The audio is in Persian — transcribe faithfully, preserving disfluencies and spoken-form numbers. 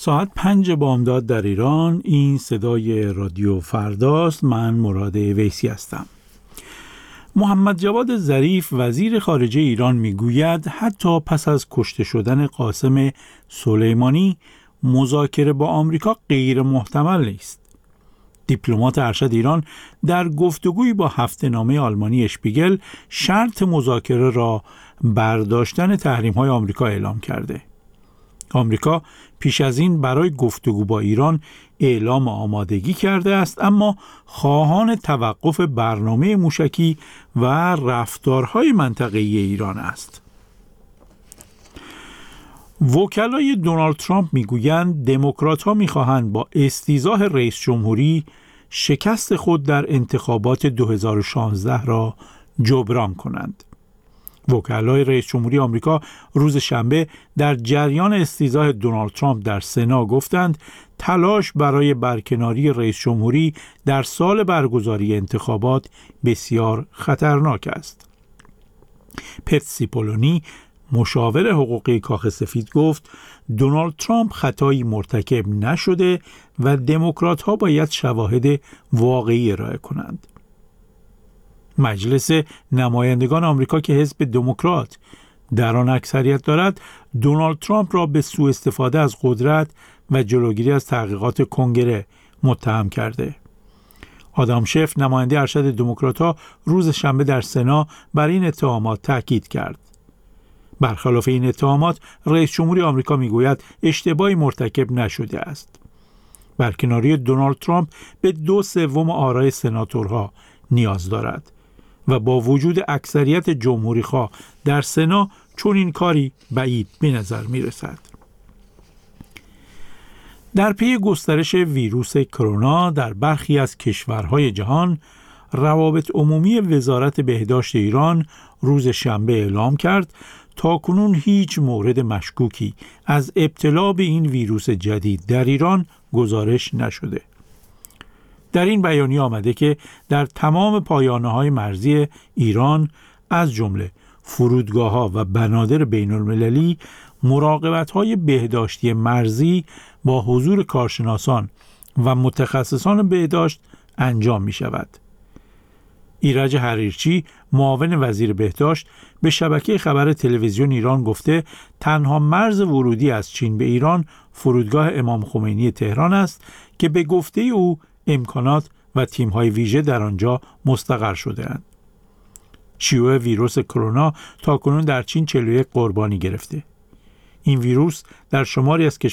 ساعت پنج بامداد در ایران. این صدای رادیو فرداست. من مراد ویسی هستم. محمد جواد ظریف وزیر خارجه ایران میگوید حتی پس از کشته شدن قاسم سلیمانی مذاکره با آمریکا غیر محتمل نیست. دیپلمات ارشد ایران در گفتگویی با هفته‌نامه آلمانی اشپیگل شرط مذاکره را برداشتن تحریم‌های آمریکا اعلام کرده. آمریکا پیش از این برای گفتگو با ایران اعلام آمادگی کرده است، اما خواهان توقف برنامه موشکی و رفتارهای منطقه‌ای ایران است. وکلای دونالد ترامپ میگویند دموکرات‌ها می‌خواهند با استیضاح رئیس جمهوری شکست خود در انتخابات دو هزار و شانزده را جبران کنند. وکلای رئیس جمهوری آمریکا روز شنبه در جریان استیضاح دونالد ترامپ در سنا گفتند تلاش برای برکناری رئیس جمهوری در سال برگزاری انتخابات بسیار خطرناک است. پتسی پولونی مشاور حقوقی کاخ سفید گفت دونالد ترامپ خطایی مرتکب نشده و دموکرات‌ها باید شواهد واقعی ارائه کنند. مجلس نمایندگان آمریکا که حزب دموکرات در آن اکثریت دارد، دونالد ترامپ را به سوء استفاده از قدرت و جلوگیری از تحقیقات کنگره متهم کرده. آدام شف نماینده ارشد دموکرات‌ها روز شنبه در سنا بر این اتهامات تاکید کرد. برخلاف این اتهامات، رئیس جمهوری آمریکا میگوید اشتباهی مرتکب نشده است. برکناری دونالد ترامپ به دو سوم آرای سناتورها نیاز دارد و با وجود اکثریت جمهوری‌خواه در سنا چون این کاری بعید به نظر می رسد. در پی گسترش ویروس کرونا در برخی از کشورهای جهان، روابط عمومی وزارت بهداشت ایران روز شنبه اعلام کرد تاکنون هیچ مورد مشکوکی از ابتلا به این ویروس جدید در ایران گزارش نشده. در این بیانیه آمده که در تمام پایانه‌های مرزی ایران از جمله فرودگاه‌ها و بنادر بین‌المللی مراقبت‌های بهداشتی مرزی با حضور کارشناسان و متخصصان بهداشت انجام می‌شود. ایرج حریرچی معاون وزیر بهداشت به شبکه خبر تلویزیون ایران گفته تنها مرز ورودی از چین به ایران فرودگاه امام خمینی تهران است که به گفته او امکانات و تیم‌های ویژه در آنجا مستقر شده‌اند. شیوع ویروس کرونا تاکنون در چین چهل و یک قربانی گرفته. این ویروس در شماری از